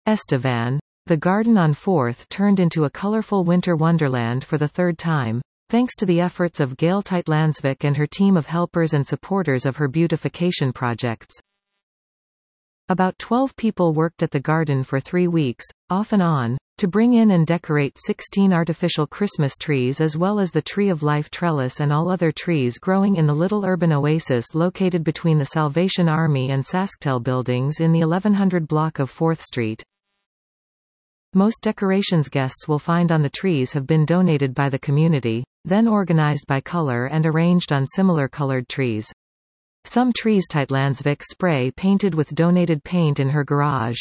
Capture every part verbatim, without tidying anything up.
Estevan. The garden on fourth turned into a colorful winter wonderland for the third time, thanks to the efforts of Gail Tytlandsvik and her team of helpers and supporters of her beautification projects. About twelve people worked at the garden for three weeks, off and on, to bring in and decorate sixteen artificial Christmas trees as well as the Tree of Life trellis and all other trees growing in the little urban oasis located between the Salvation Army and SaskTel buildings in the eleven hundred block of fourth street. Most decorations guests will find on the trees have been donated by the community, then organized by color and arranged on similar colored trees. Some trees Tytlandsvik spray painted with donated paint in her garage.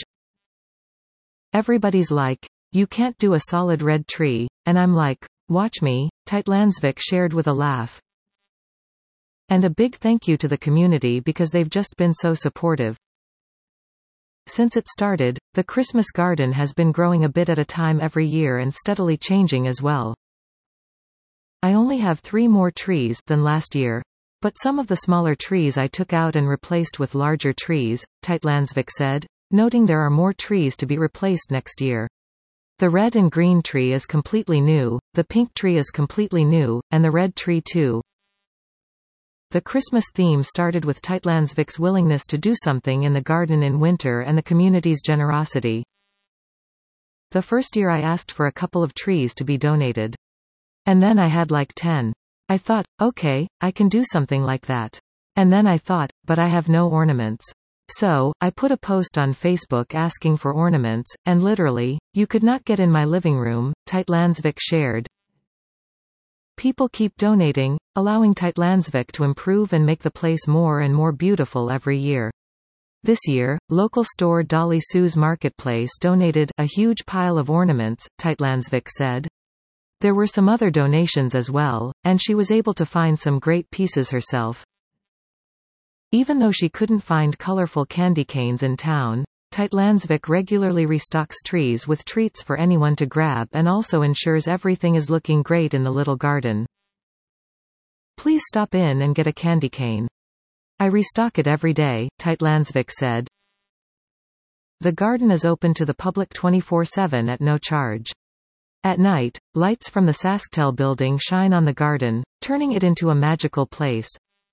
Everybody's like, "You can't do a solid red tree," and I'm like, "Watch me," Tytlandsvik shared with a laugh. And a big thank you to the community because they've just been so supportive. Since it started, the Christmas garden has been growing a bit at a time every year and steadily changing as well. I only have three more trees than last year. But some of the smaller trees I took out and replaced with larger trees, Tytlandsvik said, noting there are more trees to be replaced next year. The red and green tree is completely new, the pink tree is completely new, and the red tree too. The Christmas theme started with Tytlandsvik's willingness to do something in the garden in winter and the community's generosity. The first year I asked for a couple of trees to be donated. And then I had like ten. I thought, okay, I can do something like that. And then I thought, but I have no ornaments. So, I put a post on Facebook asking for ornaments, and literally, you could not get in my living room, Tytlandsvik shared. People keep donating, allowing Tytlandsvik to improve and make the place more and more beautiful every year. This year, local store Dolly Sue's Marketplace donated a huge pile of ornaments, Tytlandsvik said. There were some other donations as well, and she was able to find some great pieces herself. Even though she couldn't find colorful candy canes in town, Tytlandsvik regularly restocks trees with treats for anyone to grab and also ensures everything is looking great in the little garden. Please stop in and get a candy cane. I restock it every day, Tytlandsvik said. The garden is open to the public twenty-four seven at no charge. At night, lights from the SaskTel building shine on the garden, turning it into a magical place.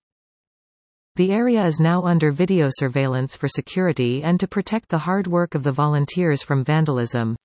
The area is now under video surveillance for security and to protect the hard work of the volunteers from vandalism.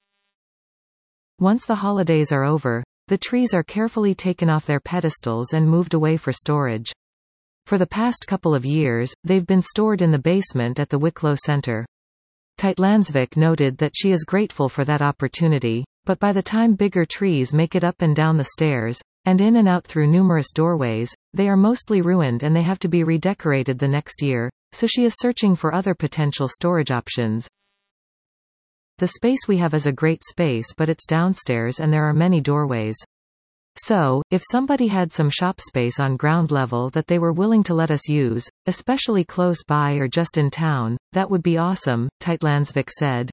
Once the holidays are over, the trees are carefully taken off their pedestals and moved away for storage. For the past couple of years, they've been stored in the basement at the Wicklow Center. Tytlandsvik noted that she is grateful for that opportunity, but by the time bigger trees make it up and down the stairs, and in and out through numerous doorways, they are mostly ruined and they have to be redecorated the next year, so she is searching for other potential storage options. The space we have is a great space, but it's downstairs and there are many doorways. So, if somebody had some shop space on ground level that they were willing to let us use, especially close by or just in town, that would be awesome, Tytlandsvik said.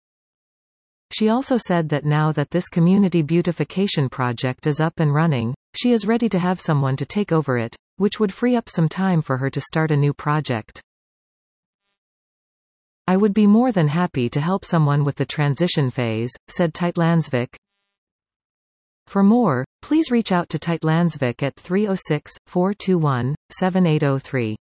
She also said that now that this community beautification project is up and running, she is ready to have someone to take over it, which would free up some time for her to start a new project. I would be more than happy to help someone with the transition phase, said Tytlandsvik. For more, please reach out to Tytlandsvik at three oh six, four two one, seven eight oh three.